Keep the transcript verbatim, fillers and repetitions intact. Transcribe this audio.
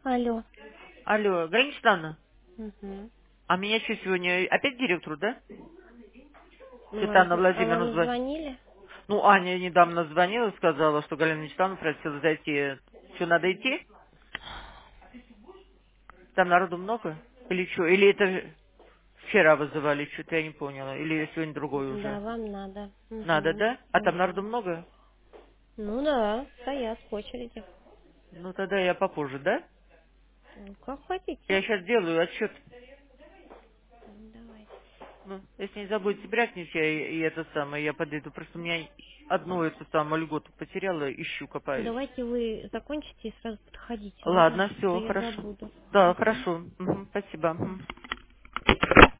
Алло. Алло, Галина Вячеславовна, Угу. а меня что сегодня опять директору, да? Вам, Светлана зв- а Владимировна вам звонит. звонили? Ну, Аня недавно звонила, сказала, что Галина Вячеславовна просила зайти. Что, надо идти? Там народу много? Или что? Или это же вчера вызывали, что-то я не поняла. Или сегодня другой Да, уже? вам надо. Надо, Угу. да? А там народу много? Ну да, стоят в очереди. Ну, тогда я попозже, да? Ну, как хотите. Я сейчас делаю отчет. Ну, давайте. Ну, если не забудете брякнуть, я и, и это самое, я подойду. Просто у меня одну эту самую льготу потеряла, ищу, копаюсь. Давайте вы закончите и сразу подходите, ладно? Ладно, А то все, я хорошо. забуду. Да, Угу. хорошо. Мгм, спасибо. Мгм.